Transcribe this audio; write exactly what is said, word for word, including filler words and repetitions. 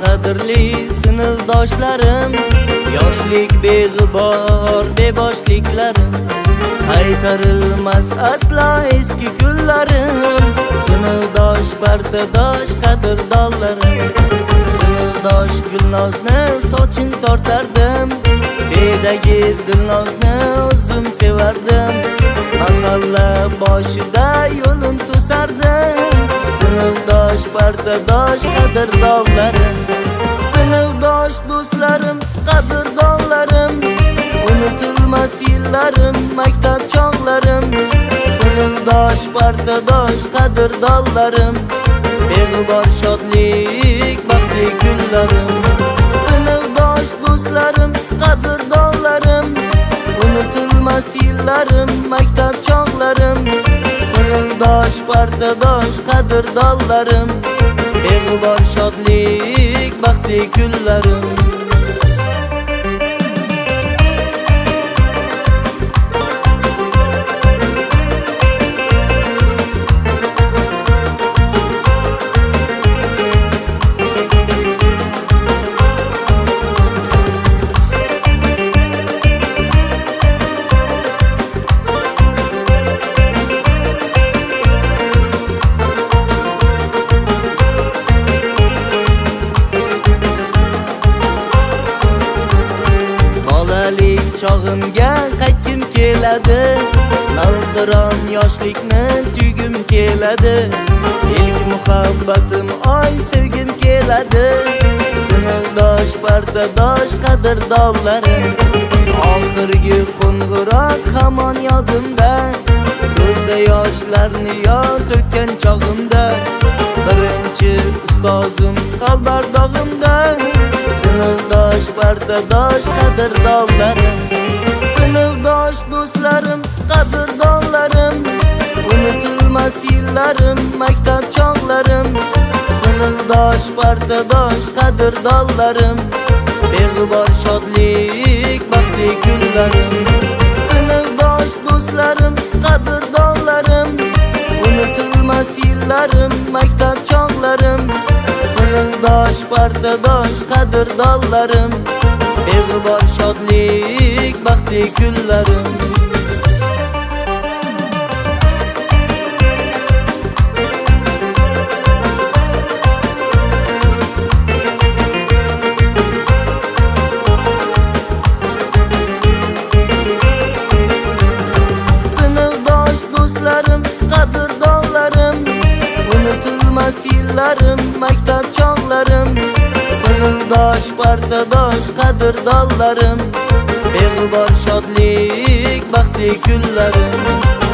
qadrli sinfdoshlarim, yoshlik beg'ubor beboshliklarim, qaytarilmas aslo eski kunlarim, sinfdosh partadosh qadrdonlarim. Sinfdosh Gulnozni sochin tortardim, bedagi Dilnozni o'zim sevardim, mahalla boshida yo'lin to'sardim. Sinfdosh partadosh qadrdonlarim, sinfdosh do'stlarim, qadrdonlarim, unutilmas yillarim, maktab chog'larim. Sinfdosh partadosh qadrdonlarim, beg'ubor shodlik baxtli kunlarim. Sinfdosh do'stlarim, qadrdonlarim, unutilmas yillarim, maktab chog'larim. Sinfdosh partadosh qadrdonlarim, beg'ubor shodlik baxtli kunlarim. Chog'imga qaytgim keladi, navqiron yoshlikni tuygim keladi, ilk muhabbatim oy sevgim keladi. Sinfdosh partadosh qadrdonlarim, oxirgi qo'ng'iroq hamon yodimda, ko'zda yoshlarni yon to'kkan chog'imda, birinchi ustozim qalbardog'imda. Sinfdosh partadosh qadrdonlarim, sinfdosh do'stlarim, qadrdonlarim, unutilmas yillarim, maktab chog'larim. Sinfdosh partadosh qadrdonlarim, beg'ubor shodlik baxtli kunlarim. Sinfdosh do'stlarim, qadrdonlarim, unutilmas yillarim, maktab chog'larim. Sinfdosh partadosh qadrdonlarim, beg'ubor shodlik baxtli kunlarim. Sinfdosh do'stlarim, qadrdonlarim, unutilmas yillarim, maktab chog'larim. Sinfdosh partadosh qadrdonlarim, beg'ubor shodlik baxtli kunlarim.